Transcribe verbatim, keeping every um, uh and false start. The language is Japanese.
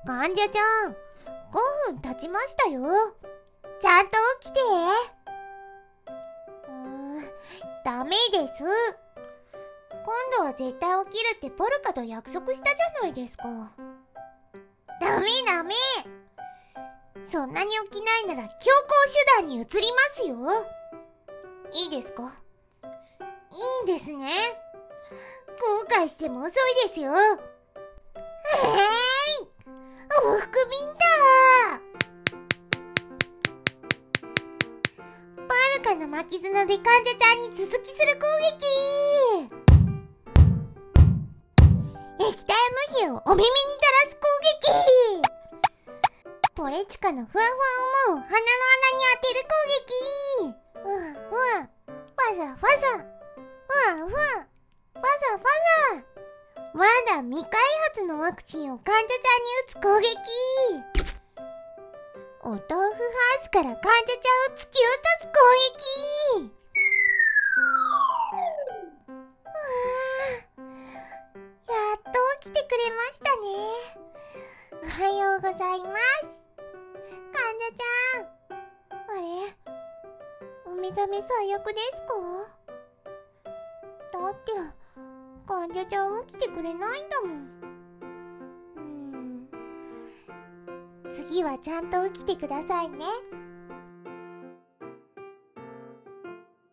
患者ちゃん、ごふん経ちましたよ。ちゃんと起きて。うーん、ダメです。今度は絶対起きるってポルカと約束したじゃないですか。ダメダメ。そんなに起きないなら強行手段に移りますよ。いいですか？いいんですね。後悔しても遅いですよ。えーい、往復ビンター。パルカの巻き角で患者ちゃんに続きする攻撃。液体無比をお耳に垂らす攻撃。ポレチカのふわふわをもう鼻の穴に当てる攻撃。ふわふわ、ファザファザ、ふわふわ、ファザファザ。まだ未開発のワクチンを患者ちゃんに打つ攻撃。お豆腐ハウスから患者ちゃんを突き落とす攻撃。うわー、やっと起きてくれましたね。おはようございます。患者ちゃん、あれ、お目覚め最悪ですか？だって患者ちゃん起きてくれないんだもん。うーん、次はちゃんと起きてくださいね。